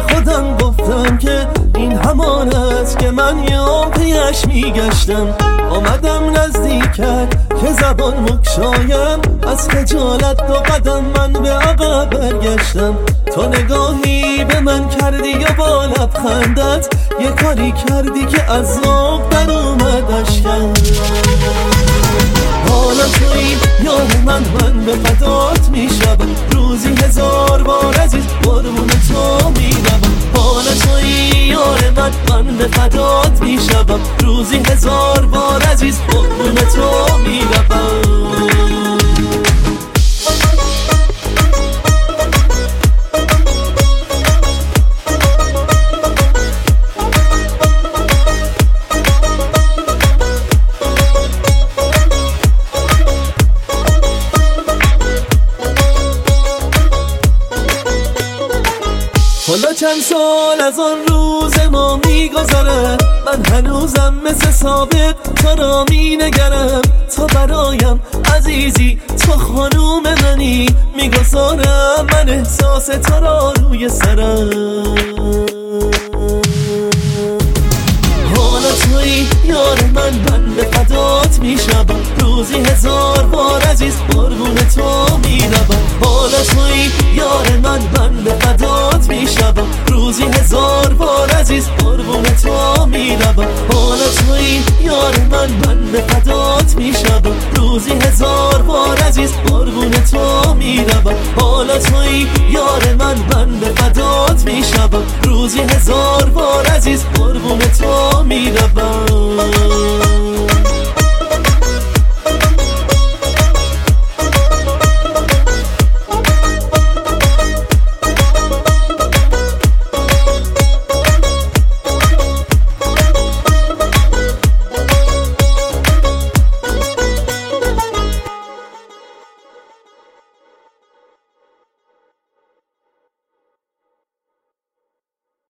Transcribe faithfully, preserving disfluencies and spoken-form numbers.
خودم گفتم که این همان است که من یام پیش میگشتم. آمدم نزدیکت که زبان مکشایم، از خجالت دو قدم من به عقب برگشتم. تو نگاهی به من کردی و با لبخندت یه کاری کردی که از ذوق در اومد اشکم. حالا تویی یار من، من به فدات میشم، روزی هزار بار عزیز قربون تو میروم. حالا تویی یار من، من به فدات میشم، روزی هزار بار عزیز قربون تو میروم. حالا چند سال از آن روز ما میگذره، من هنوزم مثل سابق تو را مینگرم. تو برایم عزیزی، تو خانوم منی، میگذارم من احساس تو را روی سرم. حالا تویی یار من، من به فدات میشم، روزی هزار بار عزیز قربون تو میروم. حالا تویی یار من، من به فدات میشم، روزی هزار بار عزیز قربون تو میروم. حالا تویی یار من، من به فدات میشم، روزی هزار بار عزیز قربون تو میروم. حالا تویی یار من، من به فدات میشم، روزی هزار بار عزیز قربون تو میروم.